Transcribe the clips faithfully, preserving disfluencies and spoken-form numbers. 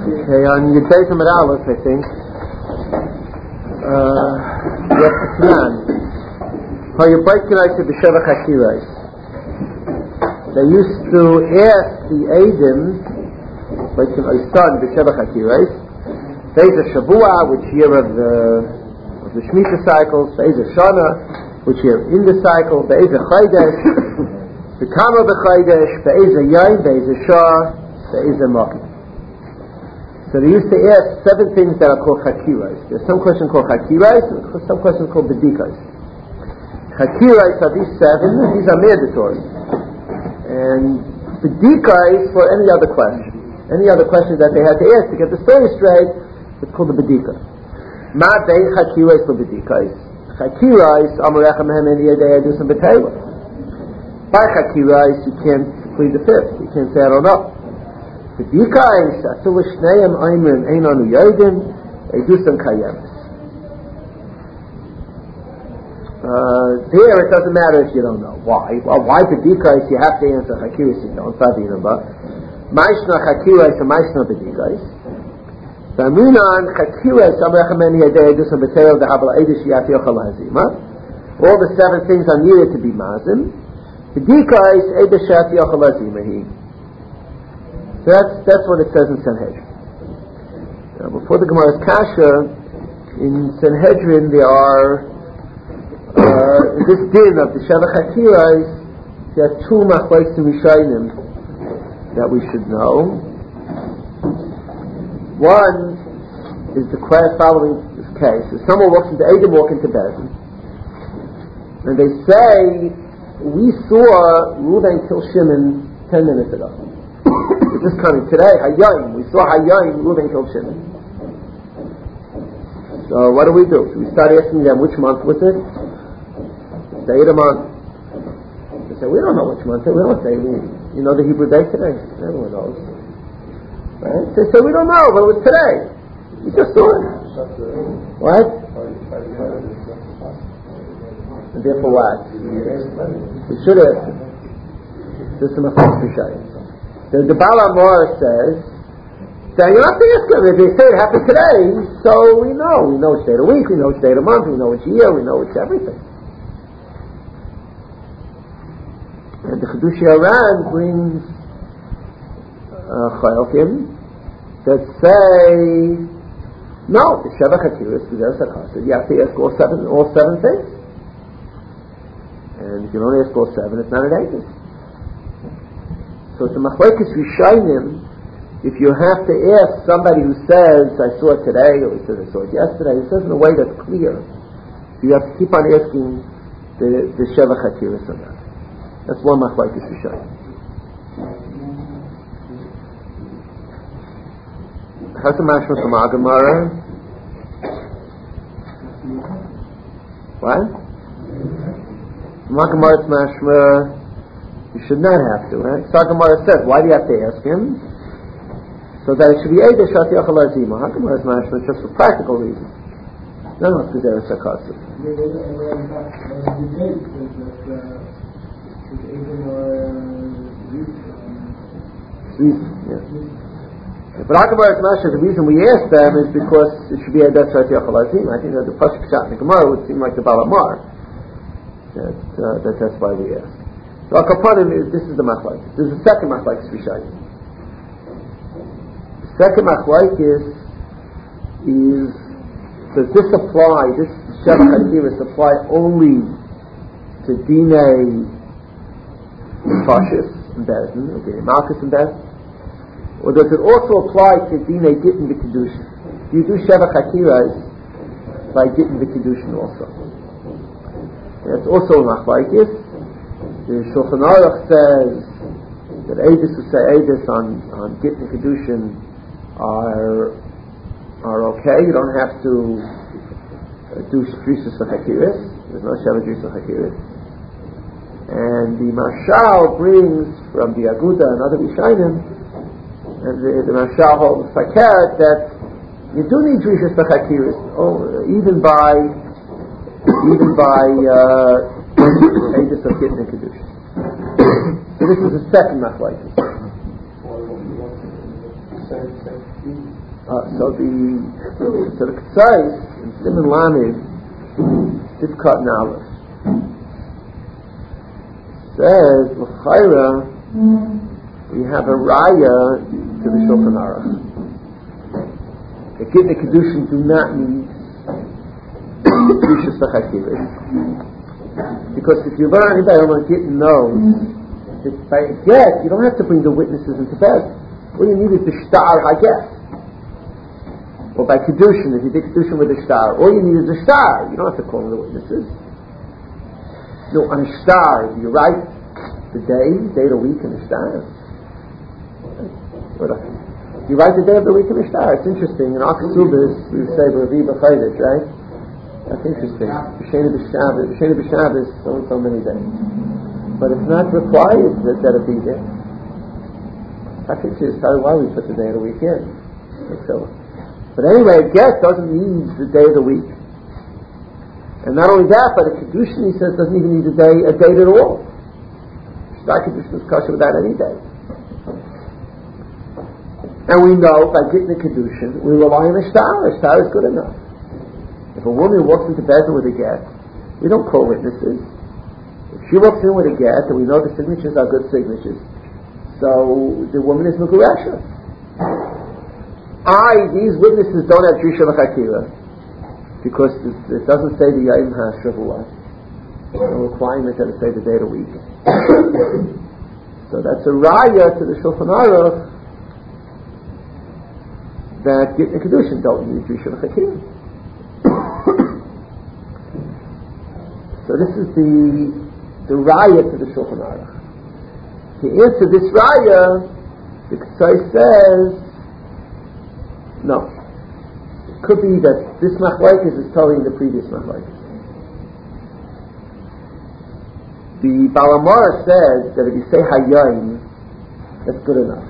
Okay, on Yudayim at Aleph, I think. Yes, Plan. How you break tonight to the Shevach Hakirais. They used to ask the Eidim, like the son, the Shevach Hakirais, there's a Shavua, which year of the of the Shemitah cycles, there's a Shana, which year in the cycle, there's a Chaydesh, the Kama b'Chaydesh, there's a Yain, there's a Shah, there's a Maki. So they used to ask seven things that are called Chakirais. There's some question called Chakirais, and some question called Bedikais. Chakirais are these seven, and these are mandatory. And Bedikais for any other question. Any other question that they had to ask to get the story straight, it's called the Bedika. Ma bein Chakirais for Bedikais. Chakirais, Amarecha Mehem Eni Yedei Adus and B'Teilah. By Chakirais, you can't plead the fifth. You can't say, I don't know. Bedikais, Atul Shneim Aimrim Einanu Yodim, Edusam Kayemis. There, it doesn't matter if you don't know. Why? Well, why Bedikais? You have to answer Chakirais. You don't. Savina, Maishna Chakirais and Maishna Bedikais. Baminan Chakirais Amrechameni Yedei Edusam B'Teilah Dehabal Eidish Yati Yochal Hazima. All the seven things are needed to be mazim. Bedikais Eidish Yati Yochal Hazima. So that's, that's what it says in Sanhedrin. Now, before the Gemara's Kasha, in Sanhedrin there are, uh, in this din of the Shevach Hakirais, there are two machlokes Rishayim that we should know. One is the following case. If someone walks into Eidim, walk into Bezdin, and they say, we saw Reuven kill Shimon ten minutes ago. It's just coming today, Hayyim. We saw Hayyim, Reuven killed Shimon. So what do we do? So we start asking them, which month was it? Day of the month. They say, we don't know which month. We don't say, we, you know the Hebrew day today? Everyone knows. Right? They say, we don't know, but it was today. We just saw it. What? And therefore what? We should have. This is my first Rishayim. The, the Baal Amor says that you don't have to ask them. If they say it happened today, so we know. We know which day of the week, we know which day of the month, we know which year, we know which everything. And the Chedushi Aran brings uh, Chayokim that say, no, the Shevach Hakirais is Zeres HaKasser. You have to ask all seven, all seven things. And if you don't ask all seven, it's not an Eidim. So it's a machlokes Rishayim. If you have to ask somebody who says, I saw it today, or he says, I saw it yesterday, he says in a way that's clear. So you have to keep on asking the, the Shevach Hakirais on that. That's one machlokes Rishayim. How's the mashma from Agamara? What? From Agama's mashma, you should not have to, right? So Gemara says, why do you have to ask him? So that it should be Eidish Shati Yochal Hazima. Gemara's mashma just for practical reasons. No, no, it's Zeres HaKasser. Yeah. But Gemara's mashma, the reason we ask them is because it should be Eidish Shati Yochal Hazima. I think that the Pasuk Shot in the Gemara would seem like the Baal Amar. That, uh, that that's why we ask. So Akapanim is, this is the machlokes. This is the second machlokes Rishayim. The second machlokes is, is, does this apply, this Shevach Hakirais apply only to Dinei Pashis and Bezdin, or Dinei Malchus and Bezdin? Or does it also apply to Dinei Gittin V'Kedushin? Do you do Shevach Hakirais by Gittin V'Kedushin also? That's also a machlokes. The Shulchan Aruch says that Eidus who say Eidus on, on Git and Kedushin are are okay. You don't have to uh, do Drusus Hakirais. There's no Sheva Drusus Hakirais. And the Mashal brings from the Aguda and other Rishayim, and the, the Mashal holds Fakert that you do need Drusus Hakirais, oh, even by even by uh, Eidus of Gittin and Kedushin. So this is the second machlokes. Uh, so the so the Ketzais in Siman Lamed Sivkat Nalef says l'chayra we have a raya to the Shulchan Aruch. The Gittin Kedushin do not need Rishus Chakiris, because if you learn by Omer Gittin knows that by a get you don't have to bring the witnesses into bed. All you need is the shtar haget. Or by Kedushin, if you did Kedushin with a shtar, all you need is a shtar. You don't have to call in the witnesses. No, on a shtar, you write the day, day of the week in a shtar. You write the day of the week in a shtar. It's interesting. In Akasubis, we say Ravi B'Chodesh, right? That's interesting. B'Shena B'Shabbos, B'Shena B'Shabbos, so and so many days. But it's not required that, that it be there. I think it's why we put the day of the week in. So. But anyway, a get doesn't need the day of the week. And not only that, but a Kedushin, he says, doesn't even need a day, a date at all. Shtar Kedushin is kosher without any day. And we know, by getting the Kedushin, we rely on a shtar. A shtar is good enough. If a woman walks into bed with a get, we don't call witnesses. If she walks in with a get, and we know the signatures are good signatures, so the woman is Meguresha. I, these witnesses don't have Drisha L'Chakira, because it, it doesn't say the Yom HaShavua. There's no requirement that it say the day of the week. So that's a raya to the Shulchan Aruch that Gittin Kedushin don't need Drisha L'Chakira. So this is the the raya to the Shulchan Aruch. To answer this raya, the Ketzai says, no. It could be that this machlokes is telling the previous machlokes. The Baal HaMaor says that if you say Hayayim, that's good enough.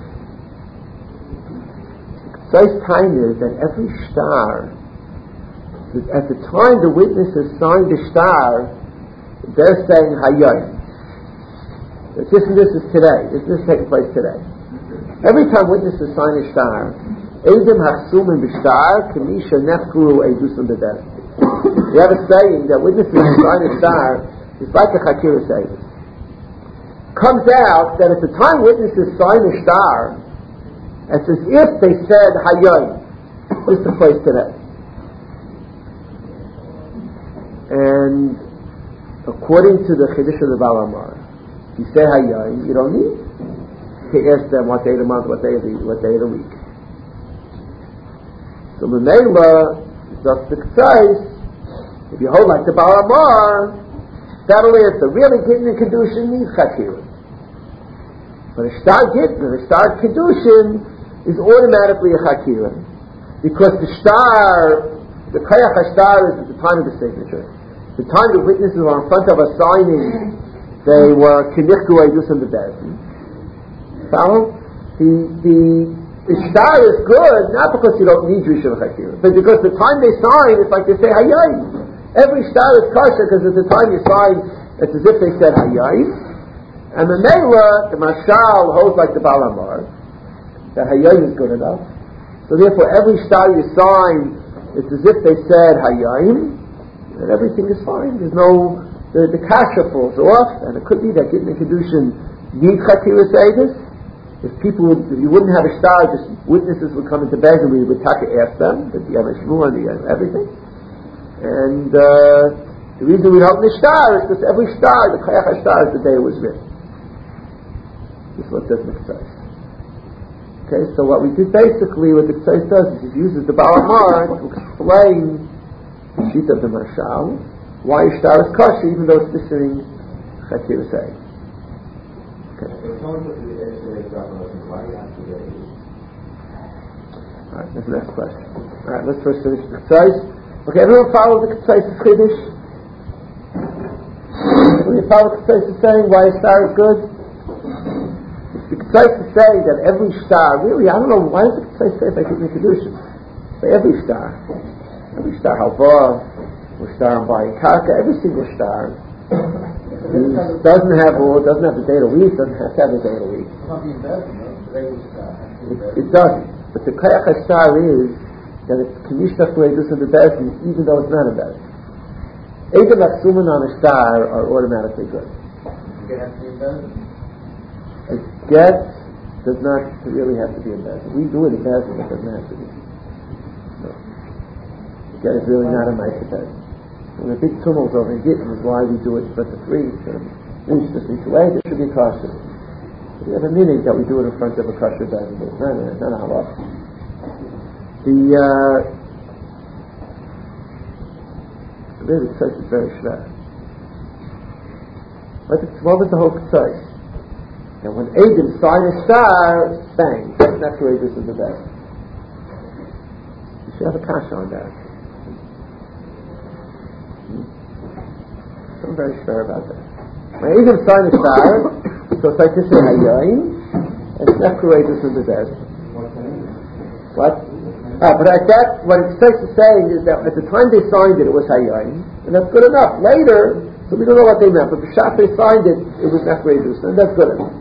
The Ketzai's time is that every shtar, at the time the witnesses signed the shtar, they're saying Hayayim. This and this is today. This is taking place today. Every time witnesses sign a shtar, Eidim Hachsumim B'Shtar Kamisha Nefkuru Eidusum B'Deret. We have a saying that witnesses who sign a shtar is like a Chakira Seidus. Comes out that at the time witnesses sign a shtar, it's as if they said Hayayim. This is the place today. And according to the Chiddush of the Baal HaMaor, you say Hayayim, you don't need to ask them what day of the month, what day of the, what day of the week. So Memela, just the Ketzais, if you hold like the Baal HaMaor, that'll answer. Really, Gittin and Kedushin needs Chakira. But a Shtar Gittin, a Shtar Kedushin is automatically a Chakira. Because the Shtar, the Kayach HaShtar is at the time of the signature. The time the witnesses were in front of us signing, they were Kinichku Eidusam B'Bezdin. Follow? The, the The shtar is good, not because you don't need Drisha L'Chakira, but because the time they sign, it's like they say Hayayim. Every shtar is kosher because at the time you sign, it's as if they said Hayayim. And the Mela, the Mashal holds like the Baal HaMaor, that Hayayim is good enough. So therefore, every shtar you sign, it's as if they said Hayayim, and everything is fine. There's no, the, the kasha falls off, and it could be that Gittin and Kedushin need Chakira Seidus. If people would, if you wouldn't have a shtar, just witnesses would come into bed and we would have to ask them, but you have a shmua and you have everything. And uh, the reason we don't have the shtar is because every shtar, the Kayach HaShtar, is the day it was written. This is what says the Ketzais. Okay, so what we did basically, what the Ketzais does is he uses the Baal HaMaor to explain the sheet of the Mashal, why a shtar is kosher even though it's missing Chakir Say. Okay. Alright, that's the next question. Alright, let's first finish the Ketzais. Okay, everyone follow the Ketzais' Chiddush? Everyone follow the Ketzais is saying why a star is good? The Ketzais is saying that every star, really, I don't know, why does the Ketzais say by Gittin Kedushin? By every star. Every star, Halva, or star in Bayin Karka, every single star doesn't have all, doesn't have the day of the week, doesn't have to have the day of the week. It, it doesn't. But the Koyach HaStar is that it's Kanishta Kuedus in the Bezdin, even though it's not a Bezdin. Eidim Aksuman on a star are automatically good. It has to be in Bezdin. A get does not really have to be in Bezdin. We do it in Bezdin, but it doesn't have to be. No. A get is really not a nice Bezdin. And the big tumult over in Gittin is why we do it for the three. It's just this way, there should be kosher. We have a meaning that we do it in front of a kosher Bezdin. It's not, it's not a halach. The, uh, really, the tzais is very shver. What, what was the whole tzais? And when Eidim sign a star, bang, that's where this is the best. You should have a kasha on that. Hmm? So I'm very sure about that. When Eidim sign a star, so it's like to say hayoim, it's not courageous in the best. What? Ah, but at that, what it's saying is that at the time they signed it, it was hayoim, and that's good enough. Later, so we don't know what they meant, but the shot they signed it, it was not courageous, and that's good enough.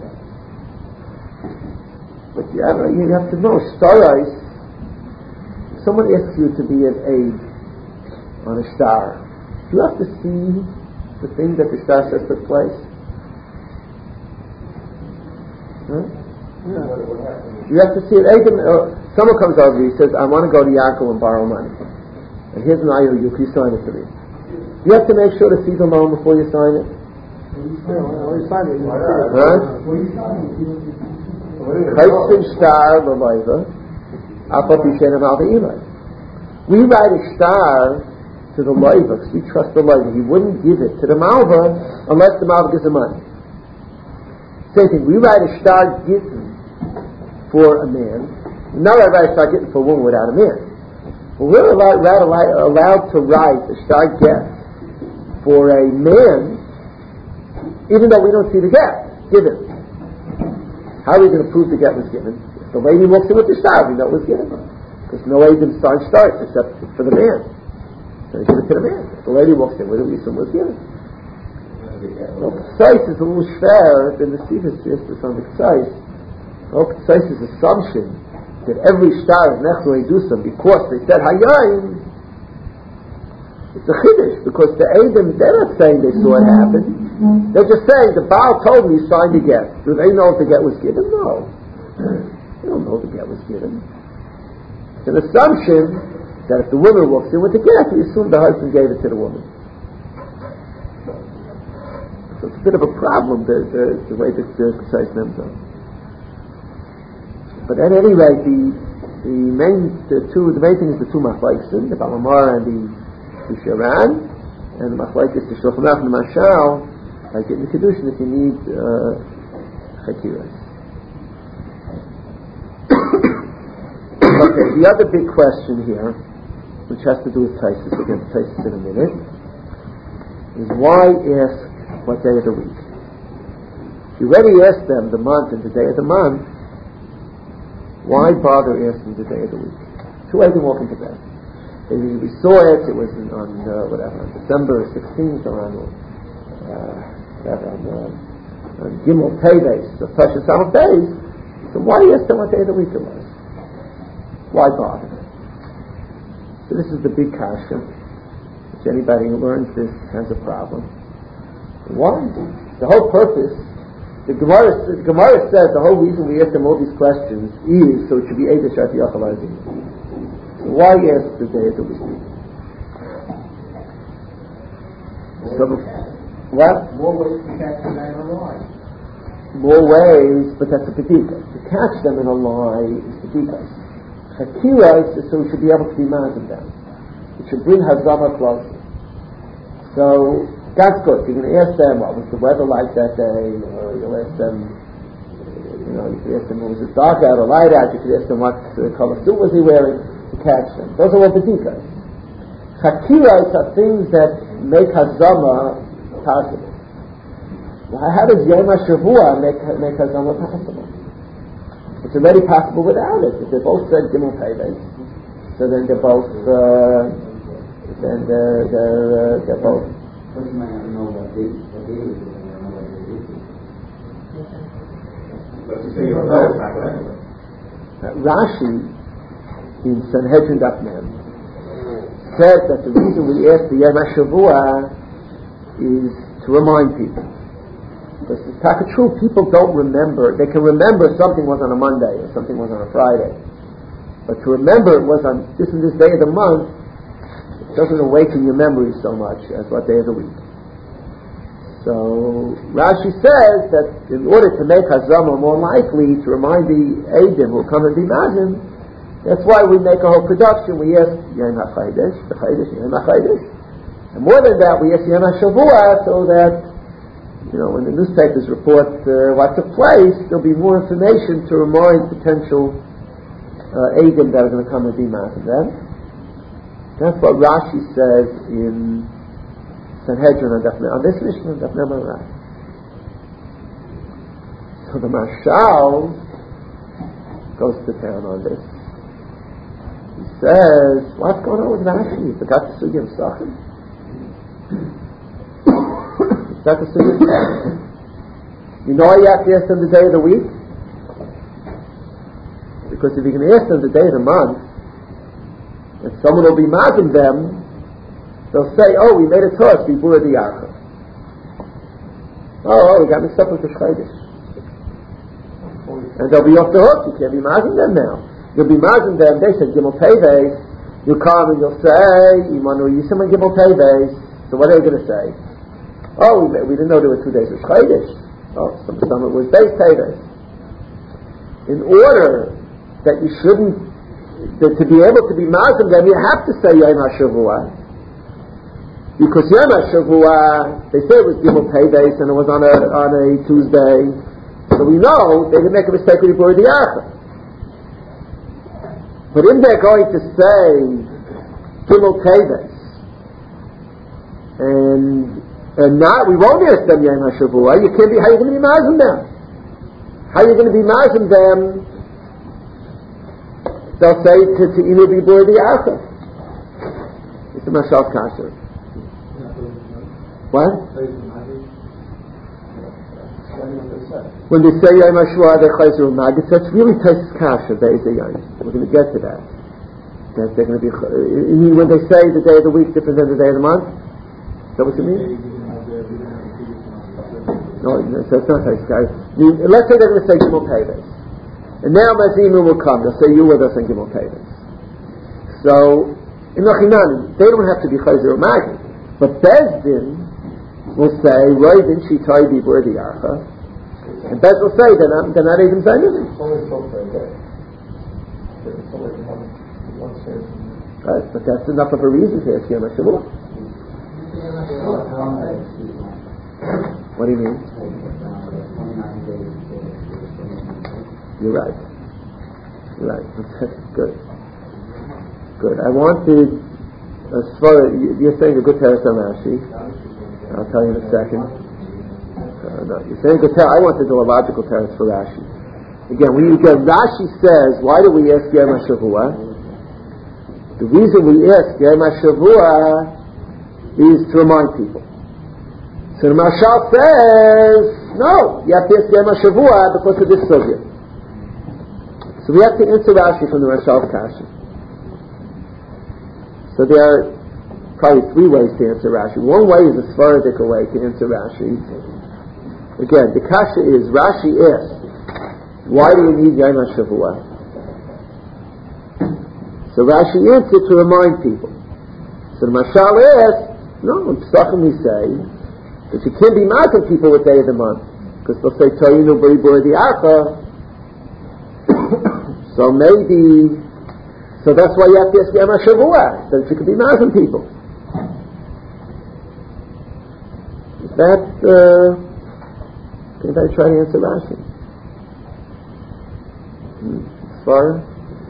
But you have, you have to know, starais, if someone asks you to be an aide on a star, do you have to see the thing that the star says took place? Huh? Yeah. You have to see it. Uh, someone comes over to you, he says, I want to go to Yaakov and borrow money. And here's an I O U, can you sign it to me? You have to make sure to see the loan before you sign it. Well, you sign it. Huh? Star we write a star to the Loiva because we trust the Loiva. He wouldn't give it to the Malva unless the Malva gives the money. Same thing, we write a star gittin for a man. Now I write a star gittin for a woman without a man. But we're allowed, allowed, allowed to write a star get for a man even though we don't see the get given. How are we going to prove the get was given? If the lady walks in with the star, we know it was given. Because no Eidim sign starts except for the man. So they give it to the man. If the lady walks in with it, we assume it was given. No, K'tzais is a little shver than the Sivas just on the K'tzais. No, K'tzais' assumption that every star is Nechlu Edusam because they said Hayayim. It's a chiddush because the Eidim, they're not saying they saw it happen. They're just saying the Baal told me he signed the get. Do they know if the get was given? No. They don't know if the get was given. It's an assumption that if the woman walks in with the get, we assume the husband gave it to the woman. So it's a bit of a problem, the, the, the way that the K'tzais names are. But at any rate, the, the main the two the main thing is the two machlokes, the Balamar and the, the Sharan, and the machlokes, the Shulchan Aruch and the Mashal. Like in the Kedushin, if you need uh, Chakiras. Okay, the other big question here, which has to do with Taisus, we'll get to Taisus in a minute, is why ask what day of the week? You already asked them the month and the day of the month, why bother asking the day of the week? Two ways to walk into bed. We saw it, it was on, uh, whatever, on December sixteenth or on uh, whatever, on, uh, on Gimel Teves, the precious Aleph days. So why ask them what day of the week it was? Why bother? So this is the big kasha, which anybody who learns this has a problem. Why? The whole purpose, the Gemara, the Gemara said the whole reason we ask them all these questions is so it should be Eidah Shati Yachal Azim. So why ask the day of the week? So, what? More ways to catch them in a lie. More ways, but that's a pedika. To catch them in a lie is pedika. Chakiras is so we should be able to be mad at them. It should bring Hazama closer. So, that's good. You're going to ask them, what was the weather like that day? Or you'll ask them, you know, you could ask them, was it dark out or light out? You could ask them what uh, color suit was he wearing to catch them. Those are all pedikas. Chakiras are things that make Hazama possible. Well, how does Yom HaShavua make, make Hazama possible? It's already possible without it. If they both said Gimel Teves, so then they're both, uh, then they're, they're, uh, they're both. But you might not know what day, what day it is, you might not know what day it is. But you say you're both, right? Uh, Rashi in Sanhedrin Daf Mem, says that the reason we ask the Yom HaShavua is to remind people. Because it's true, people don't remember. They can remember something was on a Monday or something was on a Friday. But to remember it was on this and this day of the month, it doesn't awaken your memory so much as what day of the week. So Rashi says that in order to make Hazama more likely, to remind the Eidim who come and be Mazim, that's why we make a whole production. We ask Yom HaChodesh, the Chodesh, Yom HaChodesh. And more than that, we ask Yom HaShavua so that, you know, when the newspapers report uh, what took place, there'll be more information to remind potential uh, Eidim that are going to come and be Mazim then. That's what Rashi says in Sanhedrin on Daf Mem, on this Mishnah, Daf Mem Rashi. So the Mashal goes to town on this. He says, what's going on with Rashi? He forgot to sugi of Sachin. He forgot to sugi of Sachin. You know why you have to ask them the day of the week? Because if you can ask them the day of the month, and someone will be mazim them, they'll say, oh, we made a toss, we bore the Yacha. Oh, oh, we got mixed up with the Chodesh. And they'll be off the hook, you can't be mazim them now. You'll be mazim them, they said Gimel Teves, you'll come and you'll say, Imanu Yisim and Gimel Teves, so what are they going to say? Oh, we, we didn't know there were two days of Chodesh. Oh, some, some it was Beis Teves. In order that you shouldn't, that to be able to be mazim them, you have to say Yom HaShavua. Because Yom HaShavua, they say it was Gimel Teves and it was on a on a Tuesday, so we know they didn't make a mistake with the Bor Diacha. But if they're going to say Gimel Teves and and not, we won't ask them Yom HaShavua. You can't be. How are you going to be mazim them? How are you going to be mazim them? They'll say to to Inu be Bor Diacha. It's a Mashal Kasher. What? When they say Yom HaShavua, they're Chayzer Magid, that's really Taisus Kasha, Be'ez Yom. We're going to get to that. That they're going to be, you mean when they say the day of the week different than the day of the month? Is that what you mean? No, so it's not Taisus Kasha. Let's say they're going to say Gimel Teves. And now Mazimu will come, they'll say, you with us on Gimel Teves. So, in Nachinan, they don't have to be Chayzer Magid. But Bezdin will say, Roy din Shitai be Bor Diacha. And Bez will say, they're not, they're not even saying anything. Right, but that's enough of a reason to ask Yom HaShavua. What do you mean? You're right. You're right. Good. Good. I wanted, as far as, you're saying a good teretz on Rashi. I'll tell you in a second. Uh, no, you're saying good teretz. I want to do a logical teretz for Rashi. Again, we again, Rashi says, why do we ask Yom HaShavua? The reason we ask Yom HaShavua is to remind people. So the Mashal says, no, you have to ask Yom HaShavua because of this subject. So we have to answer Rashi from the Mashal Kasha. So there are probably three ways to answer Rashi. One way is a Sfaradic way to answer Rashi. Again, the Kasha is, Rashi asks, why do we need Yom HaShavua? So Rashi answered to remind people. So the Mashal asks, no, in Pesachim we say that you can't be marking people with day of the month, because they'll say, Toyinu b'ri b'ri di'acha. So maybe, so that's why you have to ask Yom HaShavua, so that you can be marking people. Is that, uh, can I try to answer Rashi? Hmm. As far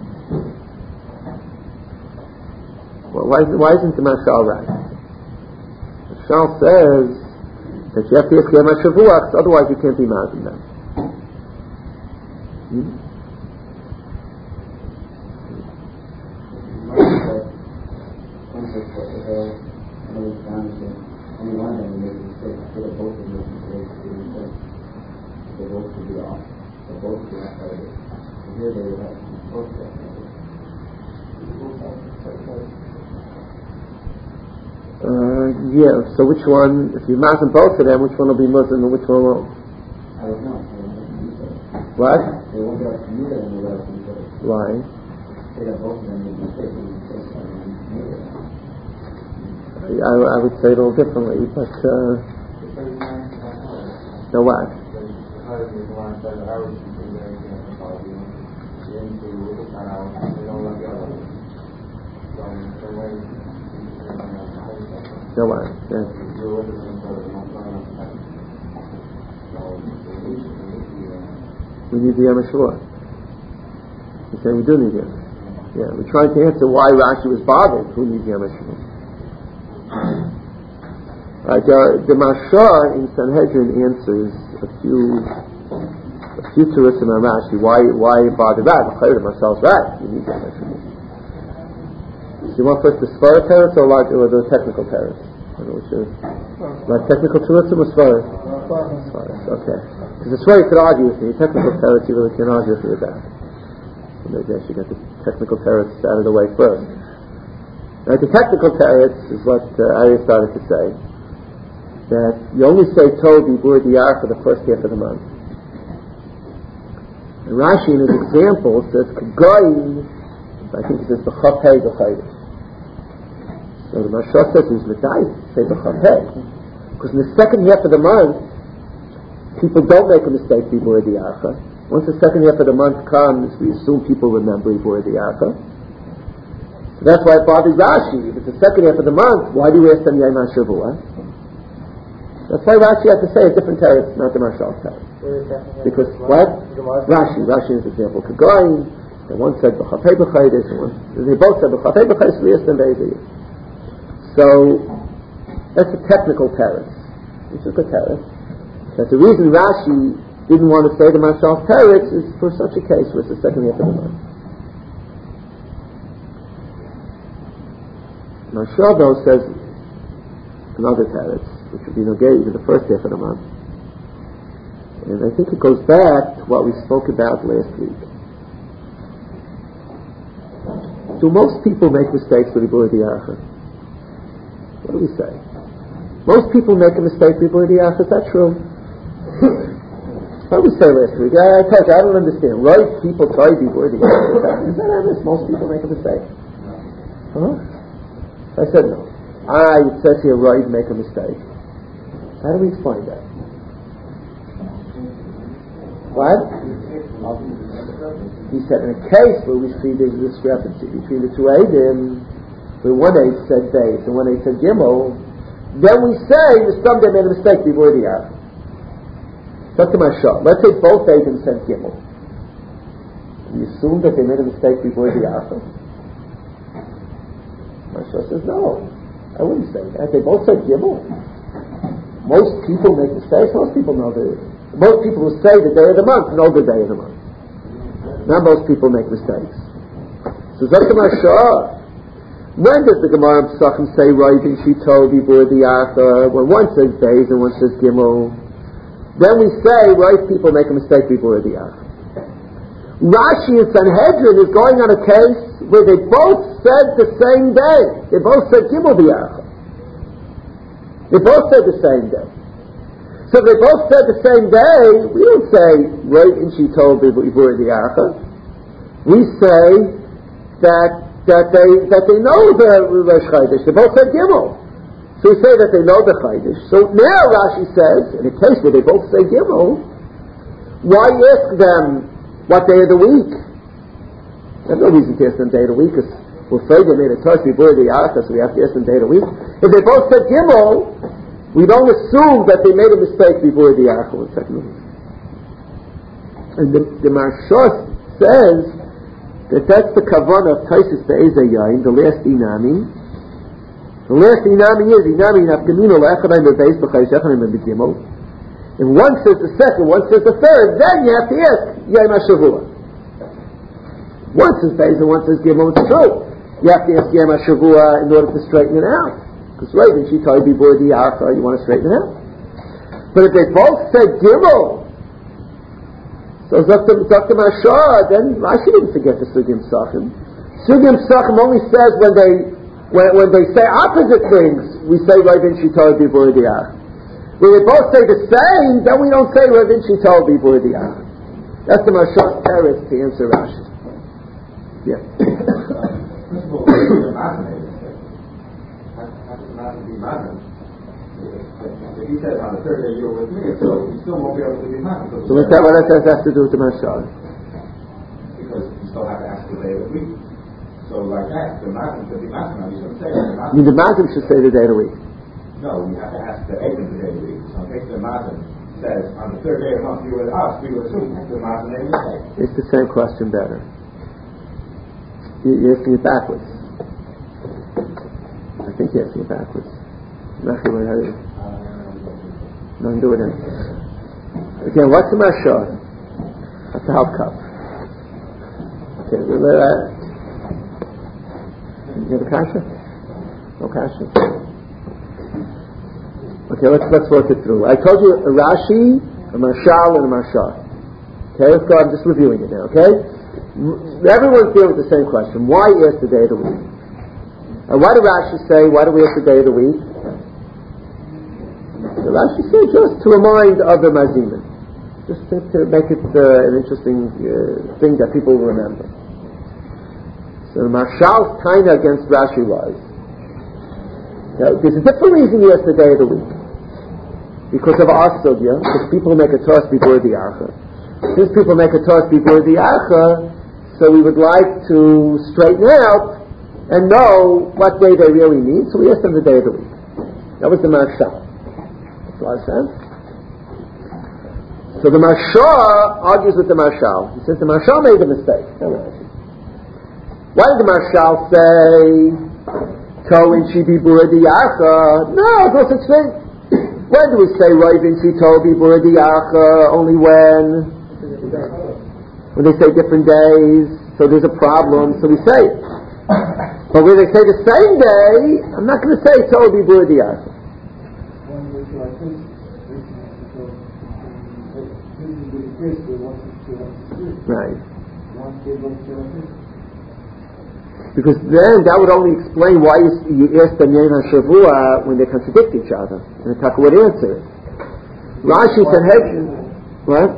Well, why, why isn't the Mashal right? The Mashal says that you have to ask Yom HaShavua, because otherwise you can't be mazim them. Hmm? Uh, yeah, so which one, if you mazim both of them, which one will be Muslim and which one won't? I don't know. What? They won't be able to use it and they'll be able to use it. Why? Say that both of them made mistakes and mistakes are made. I, I would say it a little differently, but, uh, no what? No what? Yes. We need the Yom HaShavua. We say we do need Yom. Yeah, we're trying to answer why Rashi was bothered. Who needs Yom HaShavua? Right, uh, the Marsha in Sanhedrin answers a few a few terusim on Rashi. Why why bother that? The Marshal's right. You need Yom HaShavua. Do you want first the Svara teretz or, like, or the technical teretz? I don't know which is. Like technical terusim or Svara? Svara. Okay. Because the Svara could argue with me. Technical teretz you really can't argue with me about. So maybe I should get the technical teretz out of the way first. Now, the technical teretz is what uh, Ari started to say, that you only say Tobi Bur Diyar for the first half of the month. And Rashi in his example says K'goyi, I think he says B'chapei B'chaydish. So the Mashra says is L'dai, say B'chapei. Because in the second half of the month, people don't make a mistake B'Bur Diyar. Once the second half of the month comes, we assume people remember B'Bur Diyar. So that's why it bothers Rashi. If it's the second half of the month, why do you ask them Yom HaShavua? That's why Rashi had to say a different teretz, not the Marshal's teretz. Because what? Rashi, Rashi is an example. K'goyin, and one said B'chapei B'chaydish, and one, they both said B'chapei B'chaydish, Liyas and Be'eziyah. So that's a technical teretz. It's a good teretz. But the reason Rashi didn't want to say the Marshal's teretz is for such a case where it's the second half of the month. Marshal though says another teretz, which would be negated in the first half of the month. And I think it goes back to what we spoke about last week. Do most people make mistakes with B'Bur Diyar? What do we say? Most people make a mistake with B'Bur Diyar. Is that true? What did we say last week? I, I told you, I don't understand. Right people try B'Bur Diyar. Is that honest? Most people make a mistake. Huh? I said no. Ah, it says here, right, make a mistake. How do we explain that? What? He said in a case where we see there's a discrepancy between the two Eidim, where one Eid said Beis and one Eid said Gimel, then we say the Stamdei made a mistake before the Yah. Look to my shot. Let's say both Eidim said Gimel. We assume that they made a mistake before the Yah. My shot says no. I wouldn't say that. They both said Gimel. Most people make mistakes. Most people know the. Most people who say the day of the month know the day of the month. Not most people make mistakes. So Zakam Hashah. When does the Gemara in Pesachim say right and she told B'Bur Diyar? When one says Beis and one says Gimel, then we say right people make a mistake B'Bur Diyar. Rashi in Sanhedrin is going on a case where they both said the same day. They both said Gimel Diyar. They both said the same day. So if they both said the same day, we don't say right and she told B'Bur Diyar. We say that that they that they know the Rosh Chodesh. They both said Gimel. So we say that they know the Chodesh. So now Rashi says, in a case where they both say Gimel, why ask them what day of the week? There's no reason to ask them day of the week, because we're afraid they made a touch before the Yarka, so we have to ask them day of the week. If they both said Gimel, we don't assume that they made a mistake before the Yarka. One second. And the, the Marsha says that that's the kavanah of Taisus Be'ezah Yain, the last inami. The last inami is inami nafkamino la'echadai me'beis b'chayis echadai me'begimel. If one says the second, one says the third, then you have to ask Yom HaShavua. One says Beis and one says Gimel, it's true. You have to ask Yom HaShavua in order to straighten it out. Because right, when she told you B'Bur Diyar, you want to straighten it out. But if they both said Gimel, so Zakta Mashah, then Rashi didn't forget the Sugim Sachim. Sugim Psachim only says when they when, when they say opposite things, we say Rav Inchi told Bibur Diach. When they both say the same, then we don't say Rav Inchi told Bibur Diach. That's the Mashal Teretz to answer Rashi. Yeah. First of all, the Mazen has to be Mazen. If he says on the third day you were with me, so he still won't be able to be Mazen. So what's that? What does that have to do with the Mashal? Because you still have to ask the day of the week. So like that, the Mazen should be Mazen. You shouldn't say that. I mean, the Mazen should say the day of the week. No, you have to ask the Eidim the day of the week. So in case the Mazen says, on the third day of the month you were with us, we will assume the Mazen day was day. It's the same question better. You're asking it backwards. I think you're asking it backwards. No, I'm doing it. Again, what's the Mashal? That's the half cup. Okay, uh, you have a kasha? No kasha? Okay, let's let's work it through. I told you a Rashi, a Mashal, and a Mashal. Okay, let's go. I'm just reviewing it now. Okay, everyone's dealing with the same question: why ask the day of the week? And why did Rashi say? Why do we ask the day of the week? The Rashi said just to remind other Mazimin, just to, to make it uh, an interesting uh, thing that people will remember. So Mashal's taina against Rashi was, now, there's a different reason he asked the day of the week. Because of our sugya, because people make a toss before the archa. Since people make a toss before the archa, so we would like to straighten out and know what day they really mean, so we asked them the day of the week. That was the Mashal. Makes a lot of sense. So the Mashal argues with the Mashal. He says the Mashal made a mistake. Why did the Mashal say Ko in Shibi Buradi Archa? No, no such thing. When do we say Rav Inchi Tobi Buradi Archa? Only when? When they say different days, so there's a problem, so we say it. But when they say the same day, I'm not going to say Tobi Buradi Archa. Right. Because then that would only explain why you, you ask them Yen HaShavua when they contradict each other. And the Taka would answer it. Rashi said, hey, what?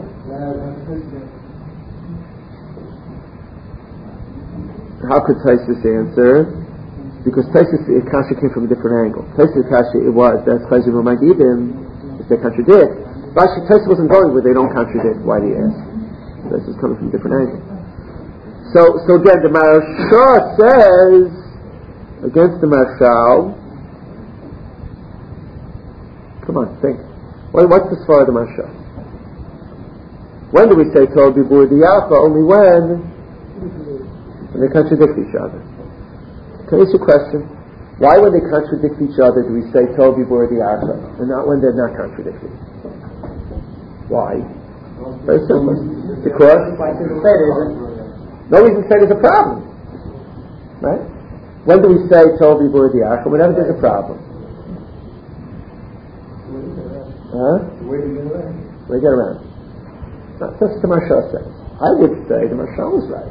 How could Taisus answer? Because Taisus Kasha came from a different angle. Taisus Kasha, it was, that's Chayzim Magidim, if they contradict. Rashi, Taisus wasn't going where they don't contradict, why do you ask? Taisus is coming from a different angle. So, so again, the Marashah says against the Mashal. Come on, think. What, what's the svar of the Marashah? When do we say Tov Bibur Diyacha? Only when? When they contradict each other. Can I ask you a question? Why, when they contradict each other, do we say Tov Bibur Diyacha, and not when they're not contradicting? Why? Very simple. Because no reason to say there's a problem. Right? When do we say Tov Bibur Diyacha? Whenever there's a problem. Huh? Where do you get around? Where do you get around? That's what the Mashal says. I would say the Mashal was right.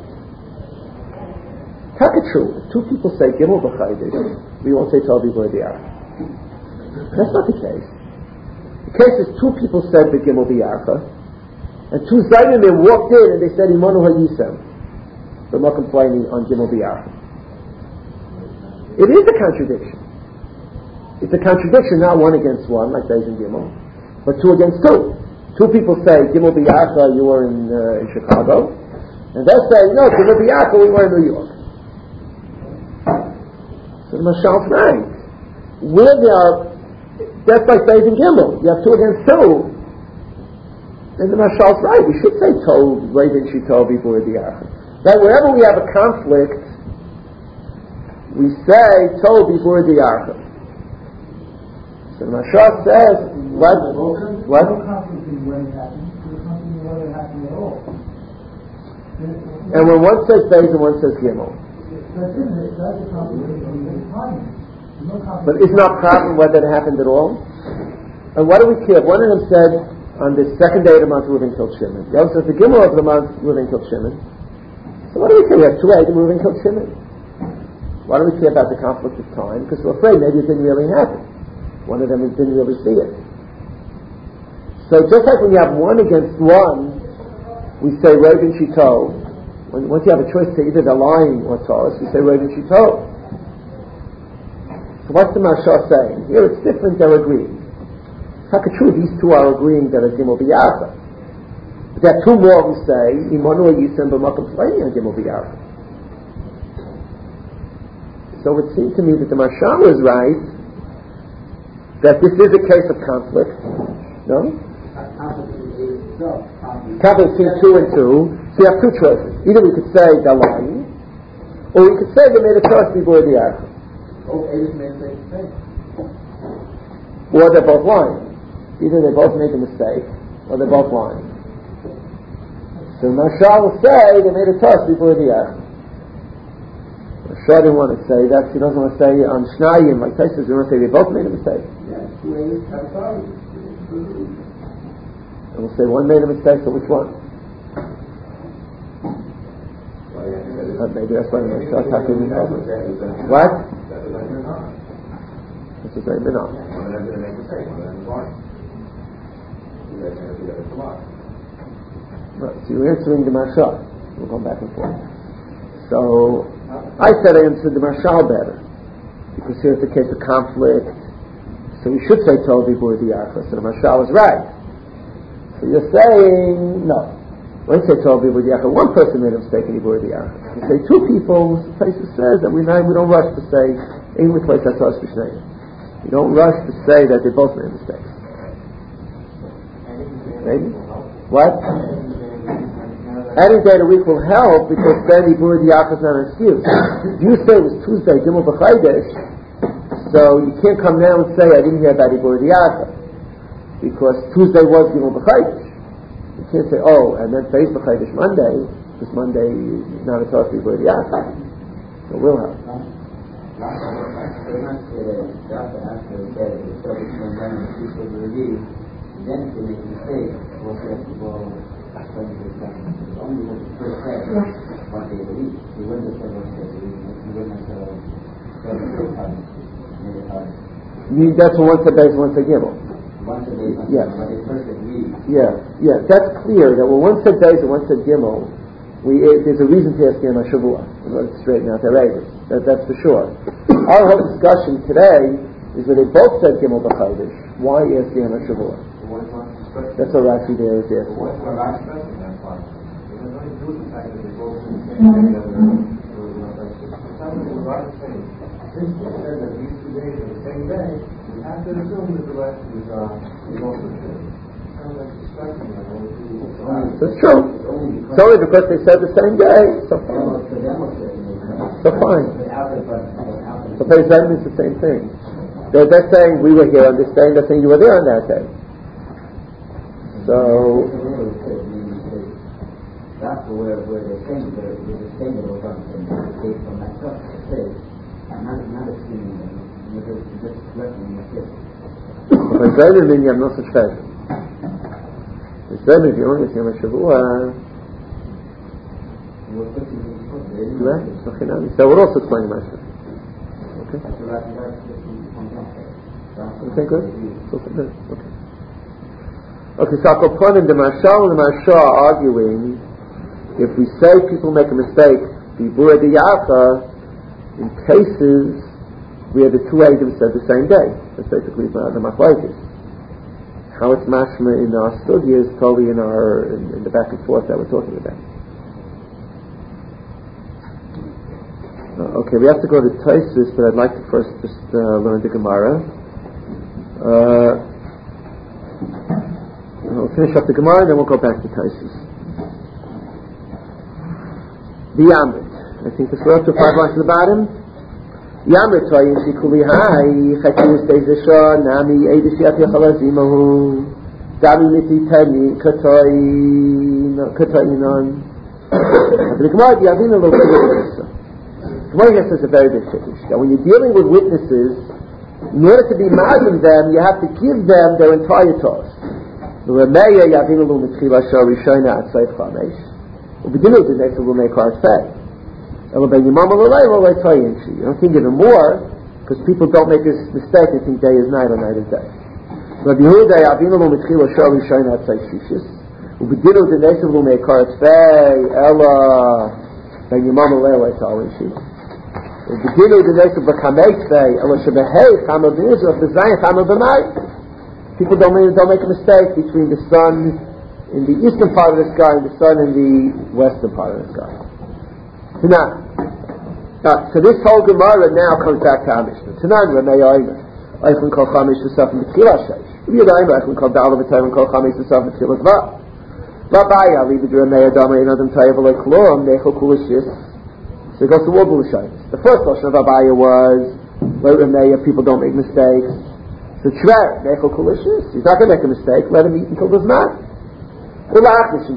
Taka true. If two people say Gimel B'chaydish, we won't say Tov Bibur Diyacha. That's not the case. The case is two people said the Gimel Diyacha, and two Zayim walked in and they said Imanu HaYisem. They're not complaining on Gimel Diyacha. It is a contradiction. It's a contradiction, not one against one, like Beis and Gimel, but two against two. Two people say Gimel Diyacha, you were in, uh, in Chicago, and they say, no, Gimel Diyacha, we were in New York. So the Mashal's right. Where there are, that's like Beis and Gimel. You have two against two. And the Mashal's right. We should say Tov, Rav Inchi Tov Bibur Diyacha. That wherever we have a conflict, we say Tov Bibur Diyacha. So the Mashal says, what? What? And when one says Beis and one says Gimel. But isn't our problem whether it happened at all? And what do we care? One of them said, on the second day of the month, Reuven killed Shimon. The other says, the Gimel of the month, Reuven killed Shimon. So what do we say? We have two Eidim, Reuven killed Shimon. Why do we care about the conflict of time? Because we're afraid maybe it didn't really happen. One of them didn't really see it. So just like when you have one against one, we say Rav and Shito. When, once you have a choice to either they're lying or Taurus, we say Rav and Shito. So what's the Maharsha saying? Here it's different, they're agreeing. Hakatru, these two are agreeing that a Gimel B'Yarcha. But there are two more who say, Imanu Yisem B'Makom Tzvayim a Gimel B'Yarcha. So it seems to me that the Maharsha was right, that this is a case of conflict. No? Conflict between two and two. So you have two choices. Either we could say they're lying, or we could say they made a choice before the action. Or they're both lying. Either they both made a mistake, or they're both lying. So Maharsha will say they made a choice before the action. Maharsha didn't want to say that. He doesn't want to say on Shnayim, like Taisus, he wants to say they both made a mistake. And we'll say one made a mistake, so which one? Uh, maybe that's why the Maharsha talking in over. What? This is very minor. One of them didn't make a mistake, one of them was lying. You guys never see that it's a lie. Right, so you're answering the Maharsha. We'll go back and forth. So, I said I answered the Maharsha better. Because here it's a case of conflict. So we should say Tov B'Bur B'Yarcha. So the Maharsha was right. So you're saying, no. When you say Tov B'Bur B'Yarcha, one person made a mistake in B'Bur B'Yarcha. You say two people, the place says that we, we don't rush to say, in the place that's us B'Shnei. You don't rush to say that they both made mistakes. Maybe? What? Any day of the week will help because then B'Bur B'Yarcha is not an excuse. If you say it was Tuesday, Gimel B'Chaydesh, so you can't come now and say I didn't hear about B'Bur B'Yarcha because Tuesday was Gimel B'Chaydesh. You can't say, oh, and then today's B'Chaydesh Monday, because Monday is not a Torah B'Bur B'Yarcha. So we'll help. You, that's one said base, one said gimel. Yeah. Yeah, yeah. That's clear that when one said base and one said gimel, we it, there's a reason to ask him a shavua in order to straighten out their ages. That, that's for sure. Our whole discussion today is that they both said gimel b'chaydish. Why ask him a shavua? That's what Rashi there is asking. Since you said that these two days are the same day, we have to assume that the rest is, uh, is also true. That's true. It's only because they said the same day. So fine. So fine. So Pei Zayim is the same thing. They're, they're saying we were here on this day, and they're saying you were there on that day. So. That's where where they're saying they're the same that was on the day from that stuff. Not not assuming them. Just just letting them sit. But Zayim means you have no such thing. Zayim, if you only see Yom HaShavua. So we're also explaining Master. Okay. Okay, good. Okay. Okay, so Akoponim and the Maharsha and the Maharsha are arguing if we say people make a mistake, B'Bur B'Yarcha, in cases where the two items said the same day. That's basically the Machlokes. How it's mashma in our study is totally in our in, in the back and forth that we're talking about. Uh, okay, we have to go to Taisus, but I'd like to first just uh, learn the Gemara. Uh, we'll finish up the Gemara, and then we'll go back to Taisus. The Yamrit. I think this we're up to five lines at the bottom. Yamrit Toyin Shikuli Hai Chakir Stezesha Nami Eidishiat Yachalazimahu Dami Miti Tani Katoin Katoinon. The Gemara Yavin a little bit. Gemara here says a very big chiddush that when you're dealing with witnesses, in order to be mazim them, you have to give them their entire Torah. The Rameya Yavin a little Mitchila Shah Rishona Atzayv Chamesh. Ubedinu the next will make our say. You don't think even more, because people don't make this mistake and think day is night or night is day. Rabbi Yehuda Avinu lo mitchila shali shayin atzay shishis ubedinu denesim lo meikar tzvei ela ben yimam alei tzalin shi ubedinu denesim b'kamei tzvei ela shebehei chama b'Israel b'zayin chama b'mayim. People don't make, don't make a mistake between the sun in the eastern part of the sky and the sun in the western part of the sky. Now, uh, so this whole Gemara now comes back to our Mishnah. Tonight, Ramei Oimer, Eichon Kol Chamish V'Saf M'Tchilas Sheish. Rabbi Yehuda Eichon Kol Da'al V'Tayim Kol Chamish V'Saf M'Tchilas Vav. Rabbi Ali B'Dra Ramei Adama Ein Adam Tayev V'Lei Klom Nechol Kulishis. So it goes to all Bulashayim. The first portion of Abaya was, let Ramei, people don't make mistakes. So Shver, Nechol Kulishis. He's not going to make a mistake. Let him eat until there's not. The second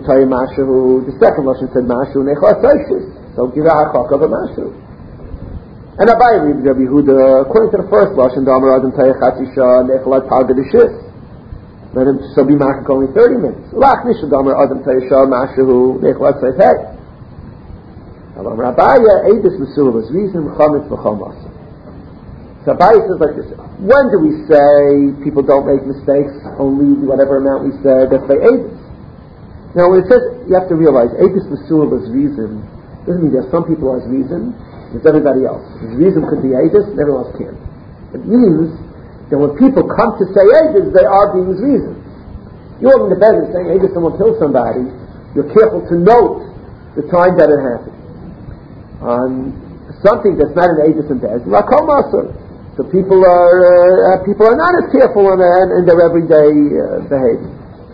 Lashon said Mashu Nechol Atzayshis. So give a hachak of a mashu. And Abai reads Rabbi Yehuda, according to the first lashon, Damar Adam Tayach Chatzisha Nechalat Palgadishis. Let him so be machak only thirty minutes. Lach Nisha Damar Adam Tayasha Mashu Nechalat Tzaytei. Alam Rabaya Eidus Mesul was reason Chametz V'Chomas. So Abai says like this: when do we say people don't make mistakes? Only whatever amount we say. That's by Eidus. Now when it says, you have to realize Eidus Mesul was reason. Doesn't mean there's some people who has reason, there's everybody else. His reason could be Eidus, and everyone else can't. It means that when people come to say Eidus, they are being his reason. You walk in the bed and saying Eidus, someone killed somebody, you're careful to note the time that it happened. Um, something that's not an Eidus in bed, like Kol Maser. So people are uh, people are not as careful in, uh, in their everyday uh, behavior.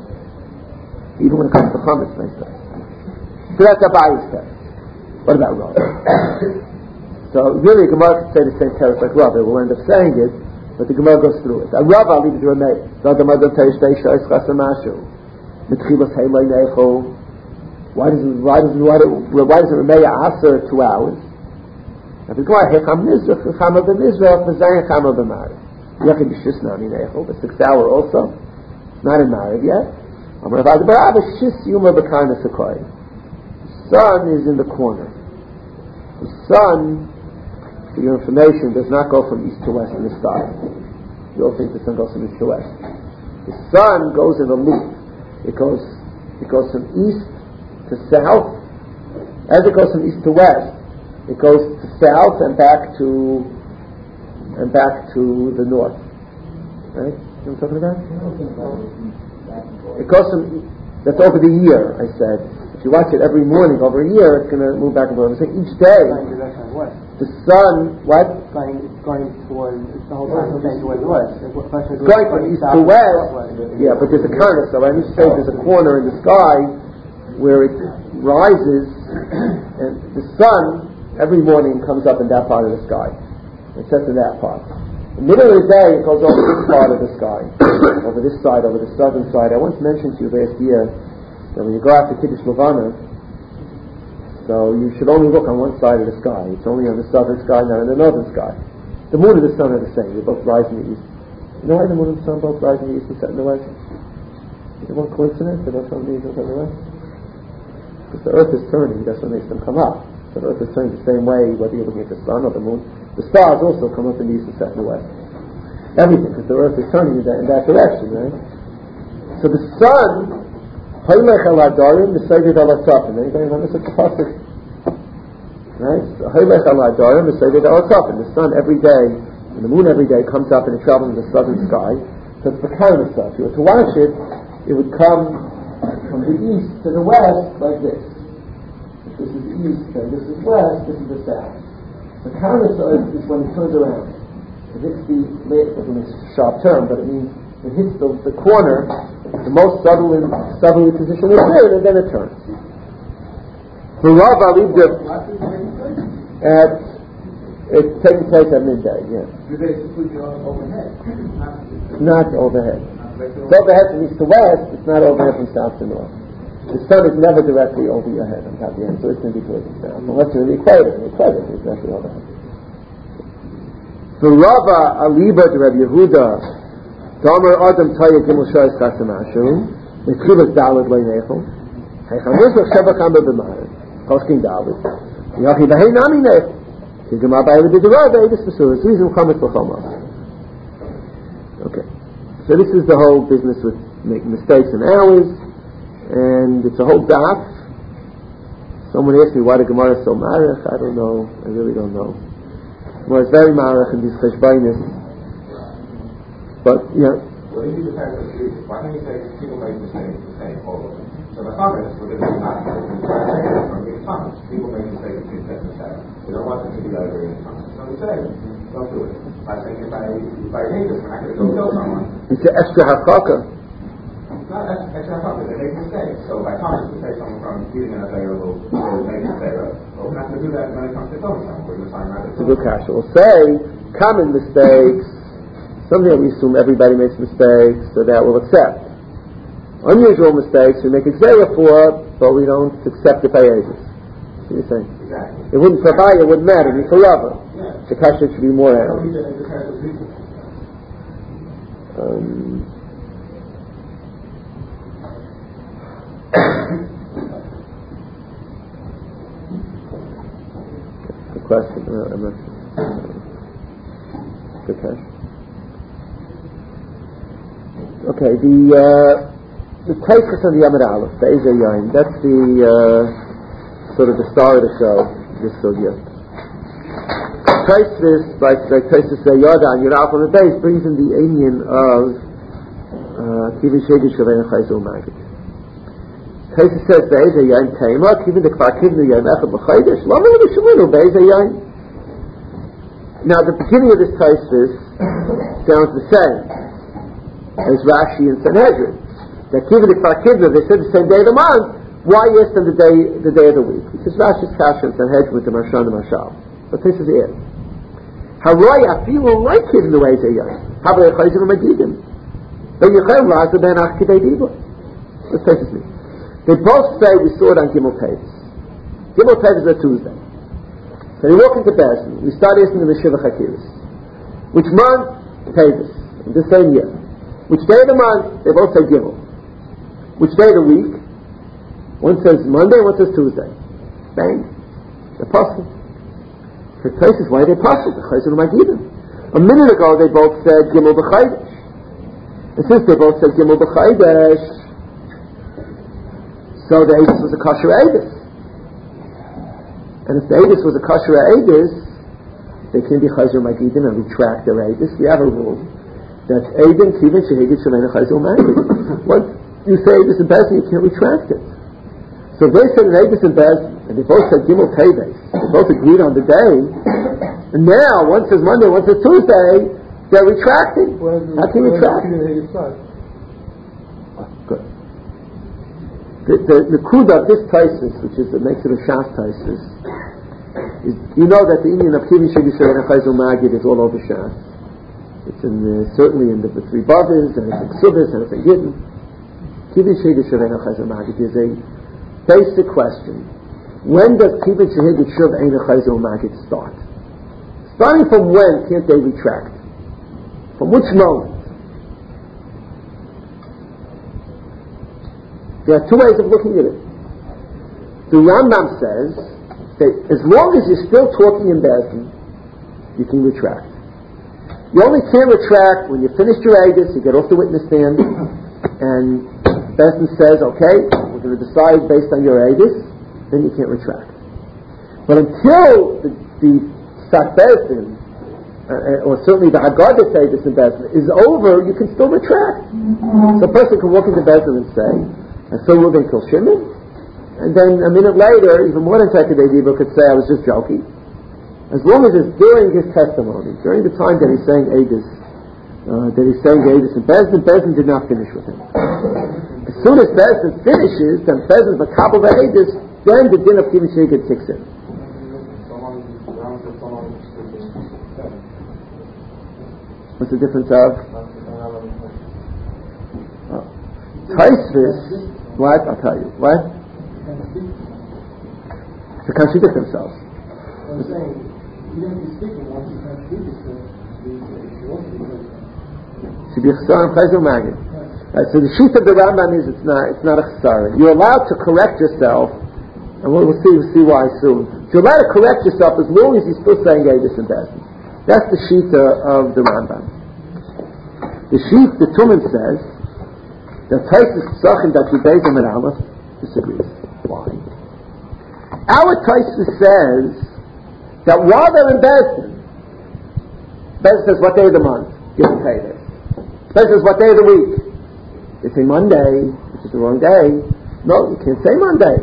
Even when it comes to chametz, they say. So that's Abayi's test. What about Rav? So really, the Gemara could say the same teretz like Rav. It will end up saying it, but the Gemara goes through it. Rav, I'll leave it to Ramei. Why does why does why does why does why does Ramei aser two hours? Now the Gemara hecham nizrach chama b'mizrach v'zayin chama b'mariv. Yachid b'shis nami neichel. The sixth hour also, not in Mariv yet. Amar Rav Barav shis yuma b'karnas hakoy. Sun is in the corner. The sun, for your information, does not go from east to west in the sky. You all think the sun goes from east to west. The sun goes in a loop. It goes, it goes from east to south. As it goes from east to west, it goes to south and back to and back to the north. Right? You know what I'm talking about? It goes from that's over the year. I said. If you watch it every morning over a year, it's going to move back and forth. So each day, the sun, what? It's going, it's going toward, it's the whole time going towards the west. It's going from east to west. Yeah, but there's a current. So I need to say there's a corner in the sky where it rises, and the sun every morning comes up in that part of the sky. It sets in that part. In the middle of the day, it goes over this part of the sky, over this side, over the southern side. I once mentioned to you last year. So when you go after Kiddush Levana, so you should only look on one side of the sky. It's only on the southern sky, not on the northern sky. The moon and the sun are the same. They both rise in the east. You know why the moon and the sun both rise in the east and set in the west? Is it one coincidence? They don't come in the east and set in the west? Because the earth is turning, that's what makes them come up. So the earth is turning the same way, whether you're looking at the sun or the moon. The stars also come up in the east and set in the west. Everything, because the earth is turning in that, in that direction, right? So the sun, Haylech al Adarim, the Sevid al Asafim. Anybody remember such a pasuk? Right? Haylech al Adarim, the Sevid al Asafim. The sun every day, and the moon every day comes up and it travels in the southern sky. So it's the kind of stuff. If you were to watch it, it would come from the east to the west like this. If this is east, and this is west, this is the south. The counter is when it turns around. It hits the, it doesn't mean it's a sharp term, but it means it hits the, the corner, the most subtle and southerly position is there, and then it turns. For Rav Ali, at it's taking place at midday. Yeah. overhead. It's not overhead. It's overhead from east to west. It's not overhead from south to north. The sun is never directly over your head on top of your head, so it's going to be towards the south. Unless you're in the equator, the equator is directly overhead. For Rava Aliba to Rabbi Yehuda. Damer Adam Taya Gimel Shayis Chasamashu, Mechilas Dalad Leinechel, Heicham Nizrach Sheva Kamba B'Mar, Poskin Dalad, Yachi v'hei nami neichel. Kigam abai v'didura v'edis v'suras. Reason chametz l'chomos. Okay. So this is the whole business with making mistakes in hours, and it's a whole daf. Someone asked me why the Gemara is so marach. I don't know. I really don't know. Gemara is very marach in these cheshbainis. But, you know. Well, if you just have to agree, why can't you say people make mistakes the same all over? So the comments were going to be not from the comments. People make mistakes between seven and seven. They don't want them to be over in the comments. So we say, don't do it. By saying if I, if I hate this, I'm not going to go kill someone. It's an extra hakaka. Not extra hakaka, they make mistakes. So by comments, we say someone from eating in a Pharaoh will make a Pharaoh. Well, we're not going to do that when it comes to killing someone. We're going to find out. It's a good kasha. We'll say common mistakes, something that we assume everybody makes mistakes, so that we'll accept. Unusual mistakes we make exera for, but we don't accept it by ages. What are you saying? Exactly. It wouldn't provide, it wouldn't matter, it'd be forever. Yeah. The kasha should be more out. Um, good question. Uh, I'm not sure. Good question. Okay, the uh, the Taisus on the Yamad Aleph, the Eza Yain, that's the uh, sort of the star of the show. This sugya. Taisus, like like Taisus Yada and Yeraf on the base, brings in the union of Kivin Shedi Shavena Chayzul Magid. Taisus says the Eza Yain Taima, Kivin the Kvar Kivin the Yain Echad B'Chaydish, Lama the Sheminu the Eza Yain. Now the beginning of this Taisus sounds the same as Rashi and Sanhedrin. That Kivin the Kvar Kivin, they said the same day of the month. Why yes on the day the day of the week? Because Rashi's Kasha and Sanhedrin with the Marshan and Marshal. But this is it. Haroy afilu like Kivin the Eza Yain. Havay Chayzul Magidim. But Yechel Raza ben Ach Kidei Dibo. Let's take this me. They both say we saw it on Gimel Tevis. Gimel Tevis is a Tuesday. So you walk into Bezdin. We start asking the Shiva Chakiris. Which month? Tevis. In the same year. Which day of the month? They both say Gimel. Which day of the week? One says Monday, one says Tuesday. Bang. The Apostle. For places, why are they Apostle? The Chayzul Magidim. A minute ago they both said Gimel B'Chaydish. And since they both said Gimel B'Chaydish, so the Eidus was a kosher Eidus. And if the Eidus was a kosher Eidus, they can be Chayzul Magidim and retract their Eidus. We have a rule. That's Eidin Kivin Shehidit Shemena Chayzul Magid. Once you say Eidus and Bezdin, you can't retract it. So if they said an Eidus and Bezdin, and they both said Gimel Teves, they both agreed on the day, and now one says Monday, one says Tuesday, they're retracting. How can you retract? Oh, good. The, the, the kuda of this Taisus, which is, it makes it a Shas Taisus, is, you know that the Indian of Kivin Shehidit Shemena Chayzul Magid is all over Shas. It's in the, certainly in the, the three Bavas, and it's in Ksubis, and it's in Gittin. Kivin Shehidit Shavena Chayzul Magid is a basic question. When does Kivin Shehidit Shavena Chayzul Magid start? Starting from when can't they retract? From which moment? There are two ways of looking at it. The Rambam says that as long as you're still talking in Bezdin, you can retract. You only can't retract when you finish your Eidus, you get off the witness stand, and Bezdin says, okay, we're going to decide based on your Eidus, then you can't retract. But until the, the Sat Bezdin, uh, or certainly the Haggadah Eidus in Bezdin, is over, you can still retract. So a person can walk into Bezdin and say, I saw Reuben kill Shimon, and then a minute later, even more than Tekadei Dibo could say, I was just joking. As long as it's during his testimony, during the time that he's saying Eidus, uh, that he's saying Eidus and Bezdin, Bezdin did not finish with him. As soon as Bezdin finishes, then Bezdin's makabel the Eidus, then the din of Kivin Shehidit kicks in. What's the difference of? Uh, Taisvis, what? I'll tell you. What? To contradict themselves. I'm saying, you don't be speaking once you contradict yourself. Should be a chesaron chayzul magid. Right, so the sheet of the Rambam is it's not it's not a chesaron. You're allowed to correct yourself And we'll, we'll see we'll see why soon. You're allowed to correct yourself as long as you're still saying Avis and Bezin. That's the Shita of the Rambam. The Sheet, the Tumen says that Taisus Psachim that Bezin and Aleph disagrees. Why? Our Taisus says that while they're in Bezin, Bezin says what day of the month? Give and pay this. Bezin says what day of the week? They say Monday, which is the wrong day. No, you can't say Monday.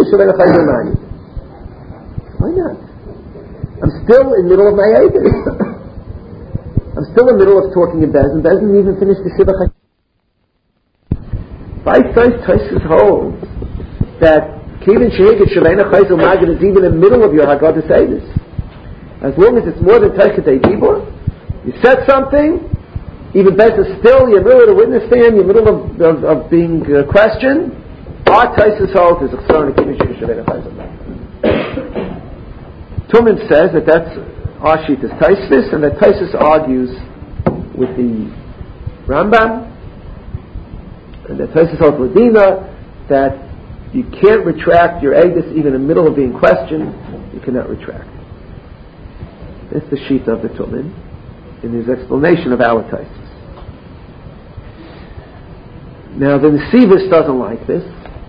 Why not? I'm still in the middle of my Eidos. I'm still in the middle of talking in Bezin. Bezin didn't even finish the Shiva Chayim. Bite-sized Taisus holds that Kivin Shehigit Shavena Chayzu Magid is even in the middle of your Haggadah Eidos. As long as it's more than Teichete Dibur, you said something, even better still, you're in the middle of the witness stand, you're in the middle of, of, of being uh, questioned. Our Taisus holds is a Chsar and Kivin Shehigit Shavena Chayzu Magid. Tumen says that that's our sheet is Taisus, and that Taisus argues with the Rambam, and that Taisus holds with Dina that you can't retract your Eidos even in the middle of being questioned. You cannot retract. That's the sheet of the Tumen in his explanation of our Taisus. Now the Nesivis doesn't like this.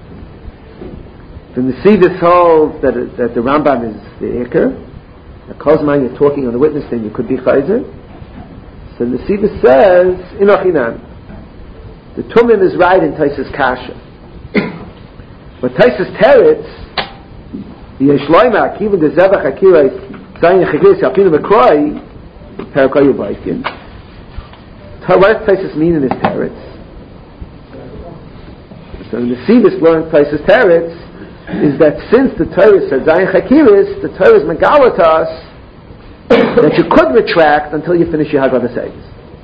The Nesivis holds that, it, that the Rambam is the Iker. The Kozman, you're talking on the witness stand, you could be Chayzer. So the Nesivis says, Inochinan, the Tumen is right in Taisus Kasha. But Taisus Teretz, Yesh Loima, Kiva de Zevach Akira, Zayin Chagis, Alpinu Mekroi, Parakoyu Baikin. What does Taisus mean in this Teretz? So the Nesivis learned Taisus Teretz is that since the Torah said Zayin Chakiris, the Torah is megalatas that you could retract until you finish your Haggadah Eidos.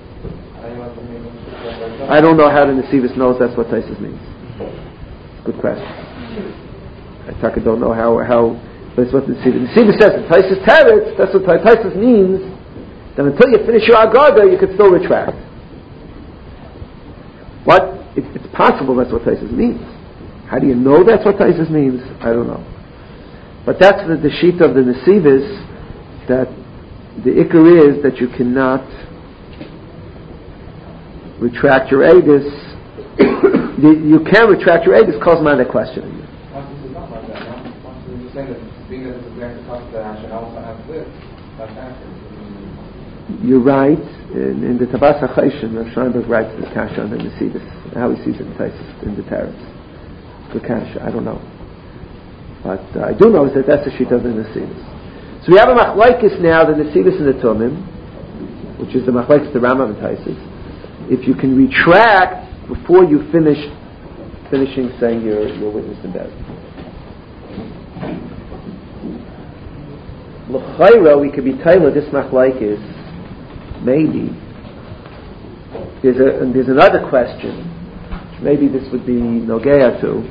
I don't know how the Nesivis knows that's what Taisus means. Good question. I talk, I don't know how how that's what the Nesivis. Nesivis says in Taisus Teretz, that's what Taisus means. That until you finish your Haggadah, you could still retract. What? It, it's possible that's what Taisus means. How do you know that's what Taisus means? I don't know. But that's the, the sheet of the Nesivis, that the Iker is that you cannot retract your Eidos. you, you can retract your Eidos, cause man they're questioning you. You're right. In, in the Tabas HaChayshin, Rav Scheinberg writes the Kasha on the Nesivis, how he sees it in Taisus, in the Teretz. Good Kasha, I don't know. But uh, I do know is that that's the sheet of the Nesivis. So we have a Machlaikis now, the Nesivis and the Tumim, which is the Machlaikis, the Rambam and Taisus. If you can retract before you finish finishing saying your, your witness in bed. L'chayra, we could be Taylor, this Machlaikis, maybe. There's, a, and there's another question, which maybe this would be Nogea to.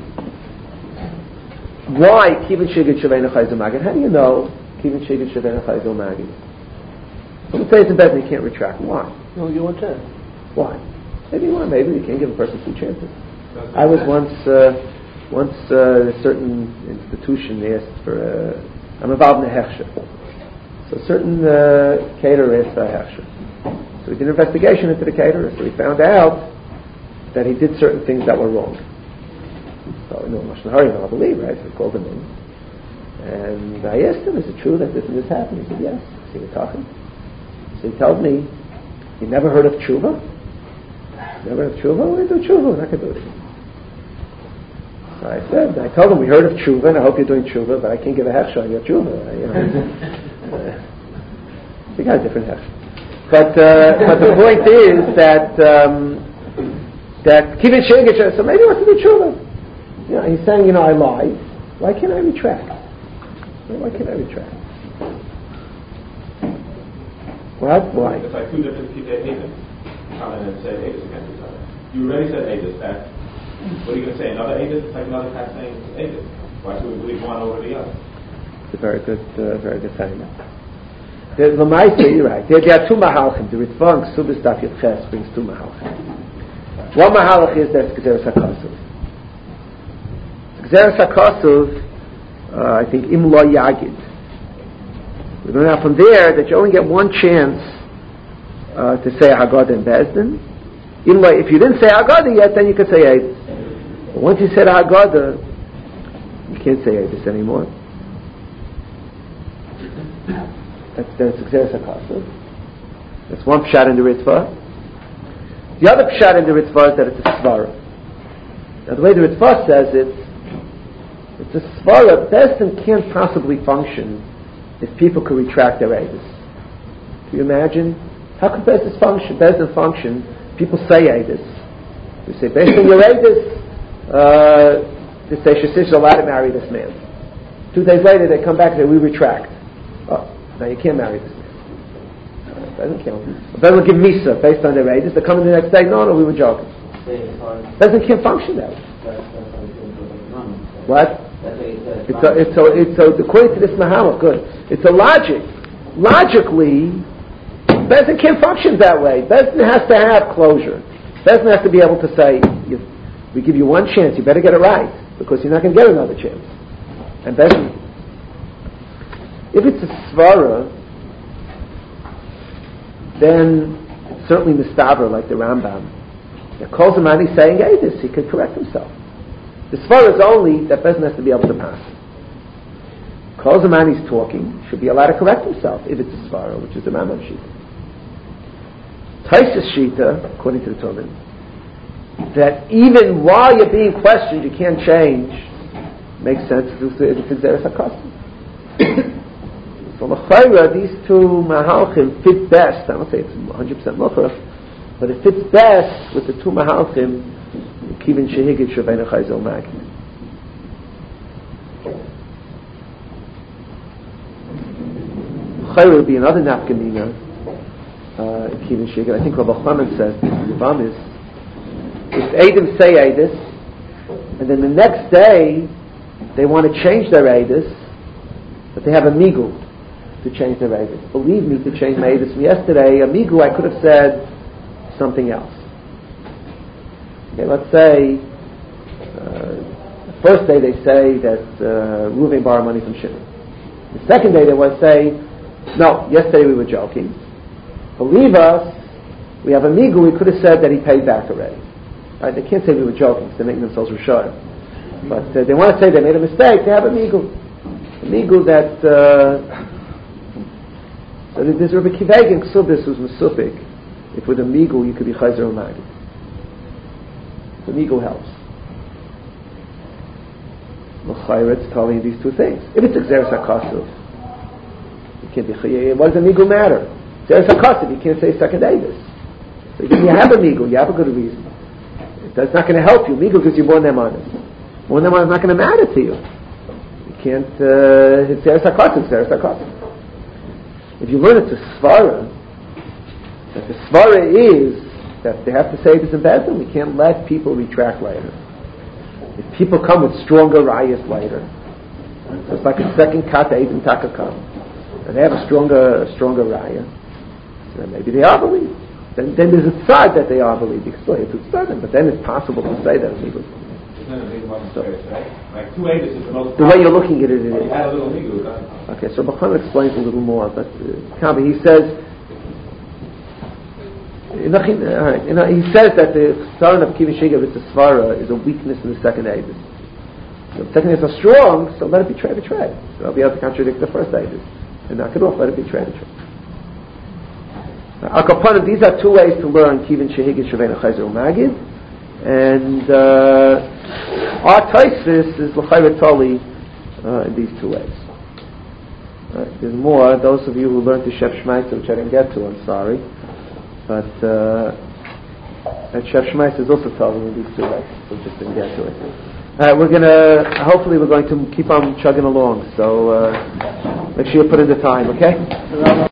Why Kivin Shigit Shavena Chayzu Magid? How do you know Kivin Shigit Shavena Chayzu Magid? Someone says in bed and you can't retract. Why? No, you want chance. Why? Maybe why? Maybe you can't give a person two chances. I was once, uh, once uh, a certain institution asked for. Uh, I'm involved in a hechsher. So a certain uh, caterer asked for a hechsher. So we did an investigation into the caterer. So we found out that he did certain things that were wrong. So you know, Mashal Hari, I believe, right? So I called him in, and I asked him, "Is it true that this and this happened?" He said, "Yes." So we were talking. So he told me, "You never heard of tshuva? Never heard of tshuva? We're going to do tshuva. We're not going to do it." So I said, I told him, "We heard of tshuva, and I hope you're doing tshuva, but I can't give a hechsher on your tshuva." You know, uh, we got a different hechsher. But uh, but the point is that um, that kivin shegit. So maybe he wants to do tshuva. You know, he's saying, you know, I lied. Why can't I retract? Why can't I retract? What? Why? It's like two different people come in and say Eidos against each other. You already said Eidos back. What are you going to say? Another Eidos? It's like another tax saying Eidos. Why should we believe one over the other? It's a very good, uh, very good saying. The Lamaisa, you're right. There, there are two mahalchim. The Ritva and Ksubis Daf Yud Ches brings two mahalchim. One mahalach is that Gzeres HaKasuv. Gzeres HaKasuv uh, I think Imla Yagid. We learn out from there that you only get one chance uh, to say Haggadah in Bezdin. Imla, if you didn't say Haggadah yet, then you could say Eidus. But once you said Haggadah, you can't say Eidus anymore. That's that's Xeris HaKasav. That's one pshat in the Ritva. The other pshat in the Ritva is that it's a svara. Now the way the Ritva says it, it's a svara. Bezdin can't possibly function if people could retract their Eidus. Can you imagine? How could Bezdin function? Bezdin function? People say Eidus. You say, based on your Eidus, uh, they say Shasish is allowed to marry this man. Two days later, they come back and say, we retract. Oh, now you can't marry this man. Uh, doesn't count. Bezdin will give Misa based on their Eidus. They come in the next day, no, no, we were joking. Bezdin can't function that way. What? It's a, it's a, it's a, according to this Mahalach, good. It's a logic. Logically, Bezdin can't function that way. Bezdin has to have closure. Bezdin has to be able to say, you, we give you one chance, you better get it right, because you're not going to get another chance. And Bezdin, if it's a svara, then it's certainly mistaver, like the Rambam. That calls him out, he's saying, hey, this, he could correct himself. The svara is only that Bezdin has to be able to pass. Calls him out, he's talking, should be allowed to correct himself, if it's a svara, which is the Rambam Shita. Taisus Shita, according to the Talmud, that even while you're being questioned, you can't change, makes sense if it's Xeris HaKasav. So l'chayra, these two mahalchim fit best. I don't say it's one hundred percent mukhrach, but it fits best with the two mahalchim, kivin shehigid shebein chayzel magid. L'chayra would be another nafkamina. Uh, Kivin Shigad. I think Rabbi Chanan says the Yivam is if Eidim say Eidus and then the next day they want to change their Eidus, but they have a migu to change their Eidus. Believe me, to change my Eidus from yesterday, a migu I could have said something else. Okay, let's say uh, the first day they say that uh, Reuven borrowed money from Shimon. The second day they want to say, no, yesterday we were joking. Believe us, we have a migu, we could have said that he paid back already. Right? They can't say we were joking, so they're making themselves Rishayim. But uh, they want to say they made a mistake, they have a migu. A migu that, uh, so there's Rabbi Kiveg in Ksubis who's Mesupik. If with a migu you could be Chayzer Umagid. The migu helps. L'chayr, it's telling you these two things. If it's Xeris HaKasav, you can't be Chayzer. What does a migu matter? There's a cost if you can't say second Eidus. So you have a migu, you have a good reason. That's not going to help you. Migu gives you more nemanis. More nemanis is not going to matter to you. You can't. Uh, it's there's a cost. It's there's a cost. If you learn it's a svara, that the svara is that they have to say this in Bezdin. We can't let people retract later. If people come with stronger rayas later, so it's like a second kata Eidim takakam, and they have a stronger, a stronger raya. Then maybe they are believed. Then, then there's a side that they are believed. You can still hit to them, but then it's possible to say that it's legal. So, like two Eidus is the most. The way you're looking at it, it is. Add a little migu. Okay, so Bachman explains a little more, but uh, Kabi, he says, uh, you know, he says that the son of Kivin Shigah with the svara is a weakness in the second Eidus. So the second Eidus are strong, so let it betray, betray. So they'll be able to contradict the first Eidus. And knock it off, let it betray, betray. Akapanim, these are two ways to learn Kivin Shehigid Shavena Chayzer Magid, and uh, our Taisis is L'chayr Tali uh, in these two ways. Right. There's more. Those of you who learned the Shef Shmaisa, which I didn't get to, I'm sorry, but uh, that Shef Shmaisa is also telling in these two ways, so just didn't get to it. All right, we're gonna. Hopefully, we're going to keep on chugging along. So uh, make sure you put in the time, okay?